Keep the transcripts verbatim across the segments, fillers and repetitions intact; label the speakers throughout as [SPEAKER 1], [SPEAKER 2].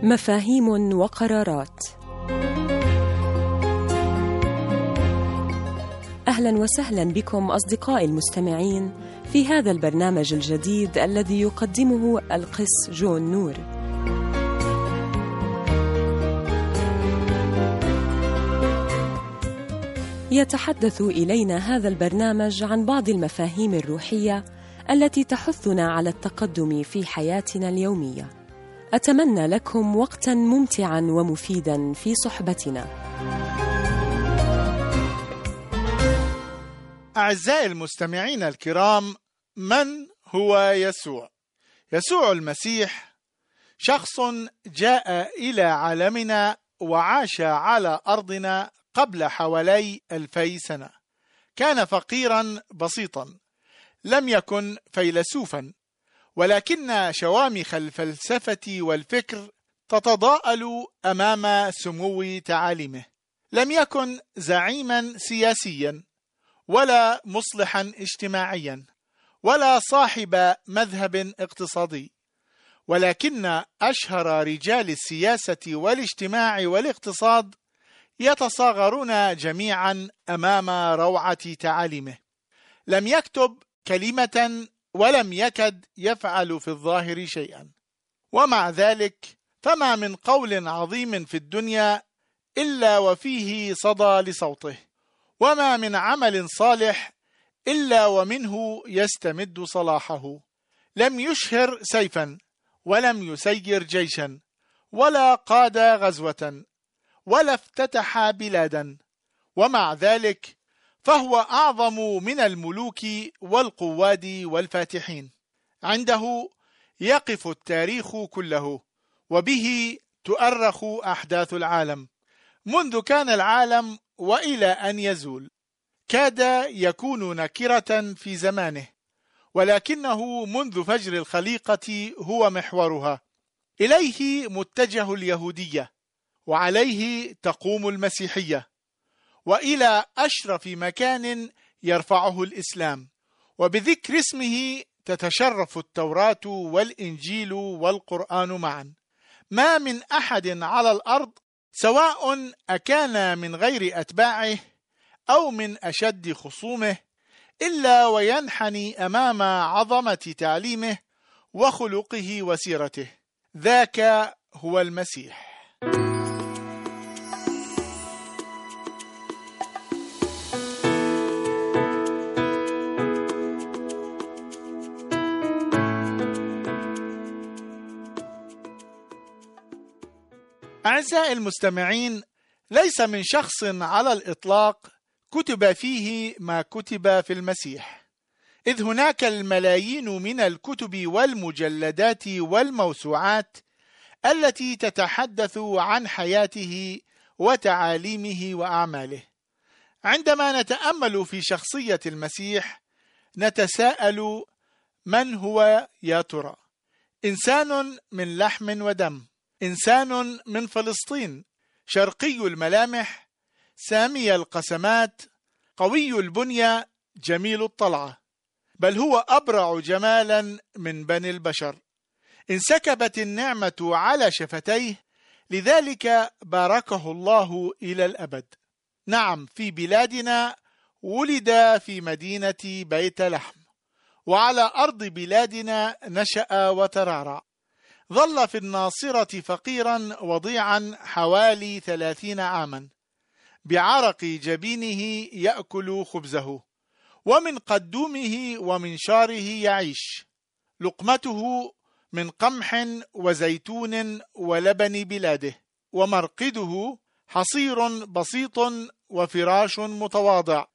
[SPEAKER 1] مفاهيم وقرارات. أهلا وسهلا بكم أصدقائي المستمعين في هذا البرنامج الجديد الذي يقدمه القس جون نور. يتحدث إلينا هذا البرنامج عن بعض المفاهيم الروحية التي تحثنا على التقدم في حياتنا اليومية. أتمنى لكم وقتاً ممتعاً ومفيداً في صحبتنا.
[SPEAKER 2] أعزائي المستمعين الكرام، من هو يسوع؟ يسوع المسيح شخص جاء إلى عالمنا وعاش على أرضنا قبل حوالي ألفي سنة. كان فقيراً بسيطاً، لم يكن فيلسوفاً، ولكن شوامخ الفلسفة والفكر تتضاءل أمام سمو تعاليمه. لم يكن زعيماً سياسياً، ولا مصلحاً اجتماعياً، ولا صاحب مذهب اقتصادي، ولكن أشهر رجال السياسة والاجتماع والاقتصاد يتصاغرون جميعاً أمام روعة تعاليمه. لم يكتب كلمة ولم يكد يفعل في الظاهر شيئا، ومع ذلك فما من قول عظيم في الدنيا إلا وفيه صدى لصوته، وما من عمل صالح إلا ومنه يستمد صلاحه. لم يشهر سيفا، ولم يسير جيشا، ولا قاد غزوة، ولا افتتح بلادا، ومع ذلك فهو أعظم من الملوك والقواد والفاتحين. عنده يقف التاريخ كله، وبه تؤرخ أحداث العالم منذ كان العالم وإلى أن يزول. كاد يكون نكرة في زمانه، ولكنه منذ فجر الخليقة هو محورها. إليه متجه اليهودية، وعليه تقوم المسيحية، وإلى أشرف مكان يرفعه الإسلام، وبذكر اسمه تتشرف التوراة والإنجيل والقرآن معا. ما من أحد على الأرض، سواء أكان من غير أتباعه أو من أشد خصومه، إلا وينحني أمام عظمة تعليمه وخلقه وسيرته. ذاك هو المسيح. أعزائي المستمعين، ليس من شخص على الإطلاق كتب فيه ما كتب في المسيح، إذ هناك الملايين من الكتب والمجلدات والموسوعات التي تتحدث عن حياته وتعاليمه وأعماله. عندما نتأمل في شخصية المسيح نتساءل: من هو يا ترى؟ إنسان من لحم ودم، إنسان من فلسطين، شرقي الملامح، سامي القسمات، قوي البنية، جميل الطلعة، بل هو أبرع جمالا من بني البشر. انسكبت النعمة على شفتيه، لذلك باركه الله إلى الأبد. نعم، في بلادنا ولد في مدينة بيت لحم، وعلى أرض بلادنا نشأ وترعرع. ظل في الناصرة فقيرا وضيعا حوالي ثلاثين عاما، بعرق جبينه يأكل خبزه، ومن قدومه ومنشاره يعيش. لقمته من قمح وزيتون ولبن بلاده، ومرقده حصير بسيط وفراش متواضع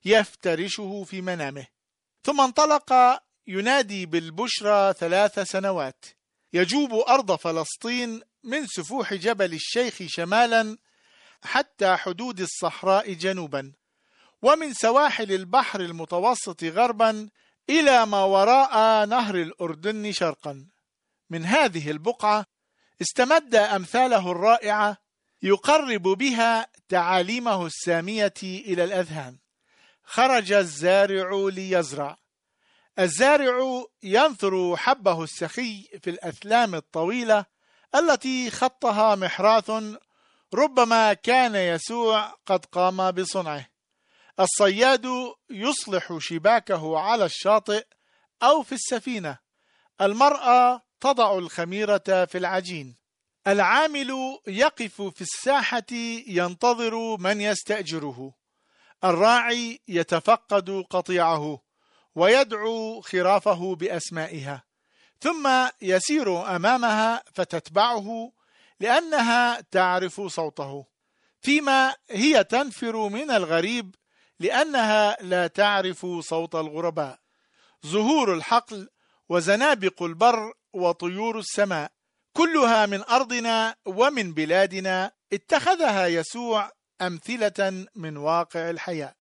[SPEAKER 2] يفترشه في منامه. ثم انطلق ينادي بالبشرى ثلاث سنوات، يجوب أرض فلسطين من سفوح جبل الشيخ شمالا حتى حدود الصحراء جنوبا، ومن سواحل البحر المتوسط غربا إلى ما وراء نهر الأردن شرقا. من هذه البقعة استمد أمثاله الرائعة يقرب بها تعاليمه السامية إلى الأذهان. خرج الزارع ليزرع. الزارع ينثر حبه السخي في الأثلام الطويلة التي خطها محراث ربما كان يسوع قد قام بصنعه. الصياد يصلح شباكه على الشاطئ أو في السفينة. المرأة تضع الخميرة في العجين. العامل يقف في الساحة ينتظر من يستأجره. الراعي يتفقد قطيعه ويدعو خرافه بأسمائها، ثم يسير أمامها فتتبعه لأنها تعرف صوته، فيما هي تنفر من الغريب لأنها لا تعرف صوت الغرباء. زهور الحقل وزنابق البر وطيور السماء كلها من أرضنا ومن بلادنا اتخذها يسوع أمثلة من واقع الحياة.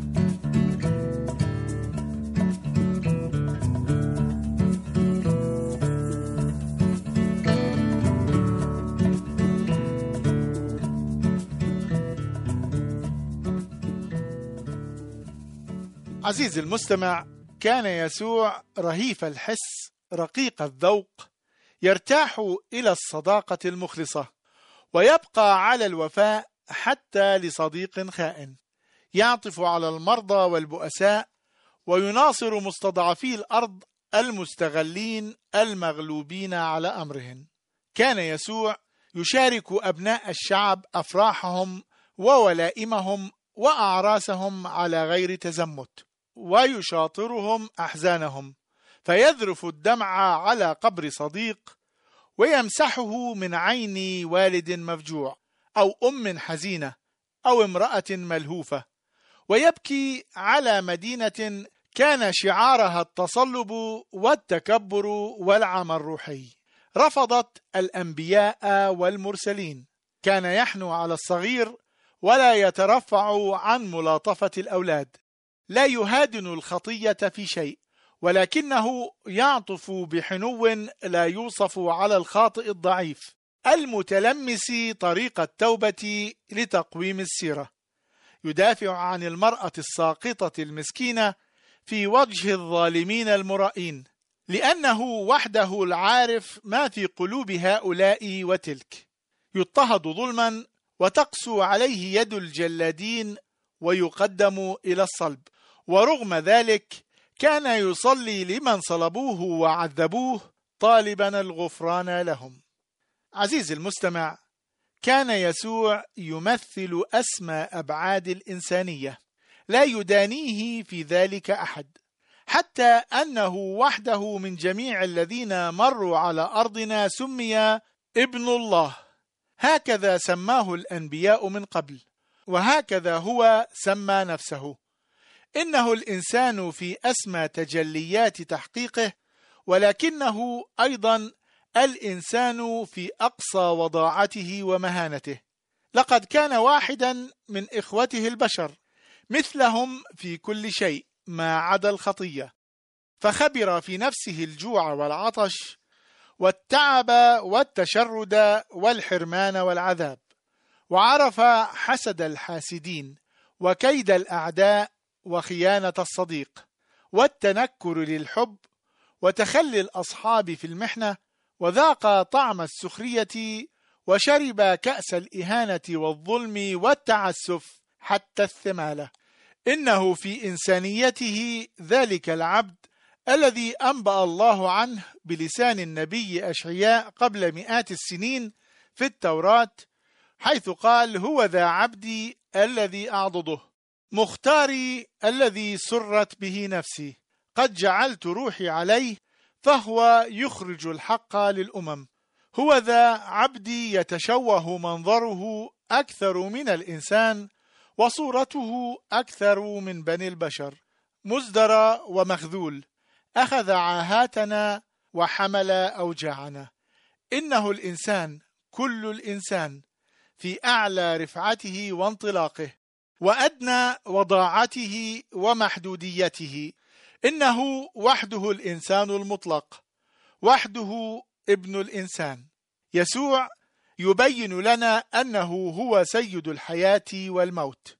[SPEAKER 2] عزيزي المستمع، كان يسوع رهيف الحس رقيق الذوق، يرتاح إلى الصداقة المخلصة ويبقى على الوفاء حتى لصديق خائن، يعطف على المرضى والبؤساء ويناصر مستضعفي الأرض المستغلين المغلوبين على أمرهم. كان يسوع يشارك أبناء الشعب أفراحهم وولائمهم وأعراسهم على غير تزمت، ويشاطرهم أحزانهم، فيذرف الدمع على قبر صديق ويمسحه من عين والد مفجوع أو أم حزينة أو امرأة ملهوفة، ويبكي على مدينة كان شعارها التصلب والتكبر والعمى الروحي. رفضت الأنبياء والمرسلين. كان يحنو على الصغير ولا يترفع عن ملاطفة الأولاد. لا يهادن الخطية في شيء، ولكنه يعطف بحنو لا يوصف على الخاطئ الضعيف المتلمس طريق التوبة لتقويم السيرة. يدافع عن المرأة الساقطة المسكينة في وجه الظالمين المرائين، لأنه وحده العارف ما في قلوب هؤلاء وتلك. يضطهد ظلما وتقسو عليه يد الجلادين ويقدم إلى الصلب، ورغم ذلك كان يصلي لمن صلبوه وعذبوه طالبا الغفران لهم. عزيزي المستمع، كان يسوع يمثل أسمى أبعاد الإنسانية، لا يدانيه في ذلك أحد، حتى أنه وحده من جميع الذين مروا على أرضنا سمي ابن الله. هكذا سماه الأنبياء من قبل، وهكذا هو سمى نفسه. إنه الإنسان في أسمى تجليات تحقيقه، ولكنه أيضا الإنسان في أقصى وضاعته ومهانته. لقد كان واحدا من إخوته البشر مثلهم في كل شيء ما عدا الخطية، فخبر في نفسه الجوع والعطش والتعب والتشرد والحرمان والعذاب، وعرف حسد الحاسدين وكيد الأعداء وخيانة الصديق والتنكر للحب وتخلي الأصحاب في المحنة، وذاق طعم السخرية وشرب كأس الإهانة والظلم والتعسف حتى الثمالة. إنه في إنسانيته ذلك العبد الذي أنبأ الله عنه بلسان النبي أشعياء قبل مئات السنين في التوراة، حيث قال: هو ذا عبدي الذي أعضده، مختاري الذي سرت به نفسي، قد جعلت روحي عليه فهو يخرج الحق للأمم. هو ذا عبدي يتشوه منظره أكثر من الإنسان، وصورته أكثر من بني البشر، مزدرى ومخذول، أخذ عاهاتنا وحمل أوجاعنا. إنه الإنسان كل الإنسان في أعلى رفعته وانطلاقه وأدنى وضاعته ومحدوديته. إنه وحده الإنسان المطلق، وحده ابن الإنسان. يسوع يبين لنا أنه هو سيد الحياة والموت،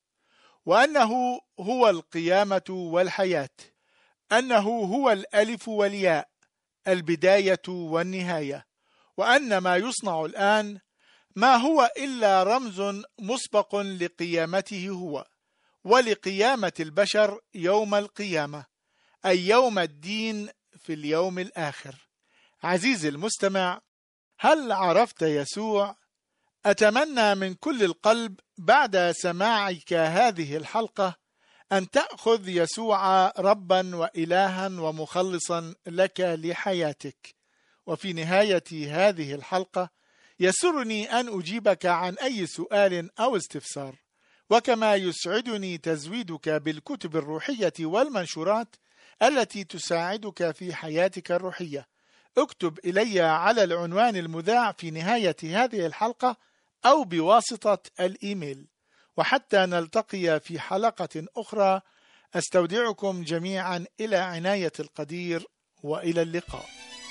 [SPEAKER 2] وأنه هو القيامة والحياة، أنه هو الألف والياء، البداية والنهاية، وأن ما يصنع الآن ما هو إلا رمز مسبق لقيامته هو ولقيامة البشر يوم القيامة، أي يوم الدين في اليوم الآخر. عزيزي المستمع، هل عرفت يسوع؟ أتمنى من كل القلب بعد سماعك هذه الحلقة أن تأخذ يسوع ربا وإلها ومخلصا لك لحياتك. وفي نهاية هذه الحلقة يسرني أن أجيبك عن أي سؤال أو استفسار، وكما يسعدني تزويدك بالكتب الروحية والمنشورات التي تساعدك في حياتك الروحية. اكتب إلي على العنوان المذاع في نهاية هذه الحلقة أو بواسطة الإيميل. وحتى نلتقي في حلقة أخرى، أستودعكم جميعا إلى عناية القدير، وإلى اللقاء.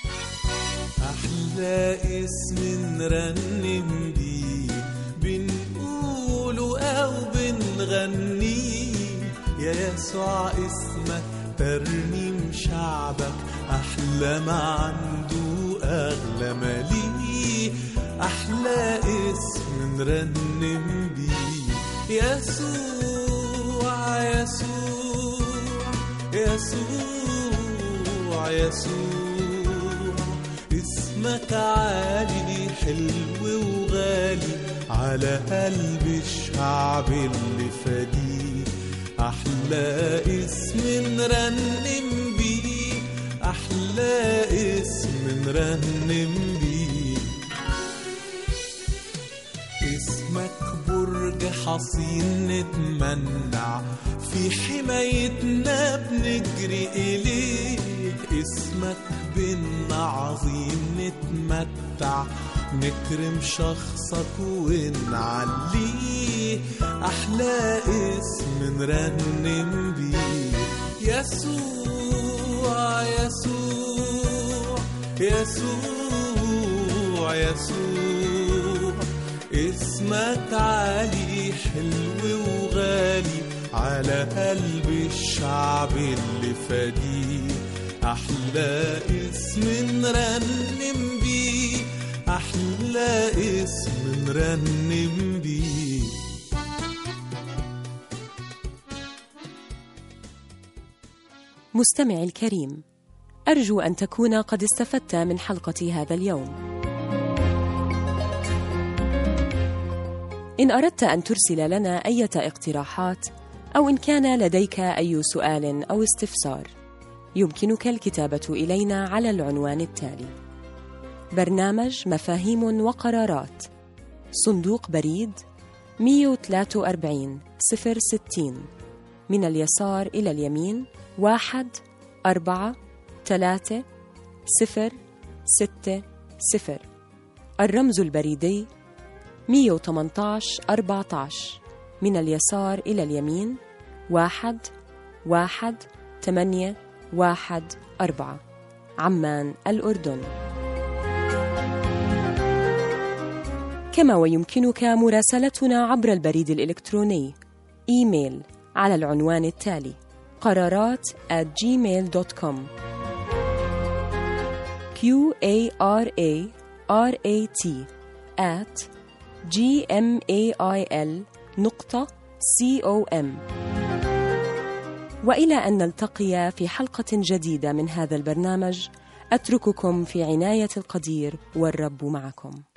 [SPEAKER 3] أحلى اسم نرنم بيه، بنقوله أو بنغنيه، يا يسوع اسمك ترنيم شعبك، أحلى ما عنده أغلى ما ليه. أحلى اسم نرنم بيه، يسوع يسوع يسوع يسوع، اسمك عالي حلو وغالي على قلب الشعب اللي فديه. أحلى اسم نرنم بيه، أحلى اسم نرنم بيه. اسمك برج حصين نتمنع، في حمايتنا بنجري إليه. اسمك بنا عظيم نتمتع، نكرم شخصك ونعليه. أحلى اسم نرنم بيه، يسوع يسوع يسوع يسوع، اسمك عالي حلو وغالي على قلب الشعب اللي فديه. أحلى اسم نرنم بيه، أحلى اسم نرنم بيه.
[SPEAKER 1] مستمعي الكريم، أرجو أن تكون قد استفدت من حلقة هذا اليوم. إن أردت أن ترسل لنا أي اقتراحات أو إن كان لديك أي سؤال أو استفسار، يمكنك الكتابة إلينا على العنوان التالي: برنامج مفاهيم وقرارات، صندوق بريد مئة وثلاثة وأربعين صفر ستين، من اليسار إلى اليمين واحد أربعة ثلاثة صفر ستة صفر. الرمز البريدي مئة وثمانية عشر أربعة عشر، من اليسار إلى اليمين واحد واحد ثمانية واحد أربعة، عمان الأردن. كما ويمكنك مراسلتنا عبر البريد الإلكتروني إيميل على العنوان التالي: قرارات at gmail dot com. q a r a r a t at gmail نقطة com. وإلى أن نلتقي في حلقة جديدة من هذا البرنامج، أترككم في عناية القدير، والرب معكم.